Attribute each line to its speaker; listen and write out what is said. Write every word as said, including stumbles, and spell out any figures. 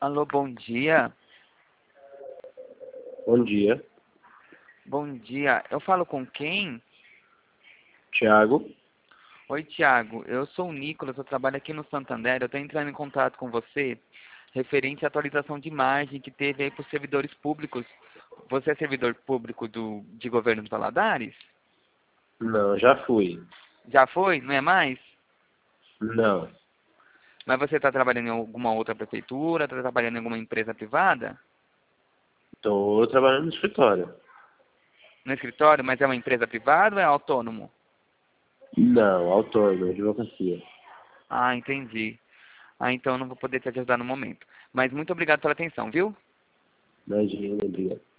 Speaker 1: Alô, bom dia.
Speaker 2: Bom dia.
Speaker 1: Bom dia. Eu falo com quem?
Speaker 2: Tiago.
Speaker 1: Oi, Tiago. Eu sou o Nicolas, eu trabalho aqui no Santander. Eu estou entrando em contato com você referente à atualização de imagem que teve aí para os servidores públicos. Você é servidor público do, de governo de Valadares?
Speaker 2: Não, já fui.
Speaker 1: Já foi? Não é mais?
Speaker 2: Não.
Speaker 1: Mas você está trabalhando em alguma outra prefeitura? Está trabalhando em alguma empresa privada?
Speaker 2: Estou trabalhando no escritório.
Speaker 1: No escritório? Mas é uma empresa privada ou é autônomo?
Speaker 2: Não, autônomo, advocacia.
Speaker 1: Ah, entendi. Ah, então eu não vou poder te ajudar no momento. Mas muito obrigado pela atenção, viu?
Speaker 2: Imagina, obrigado.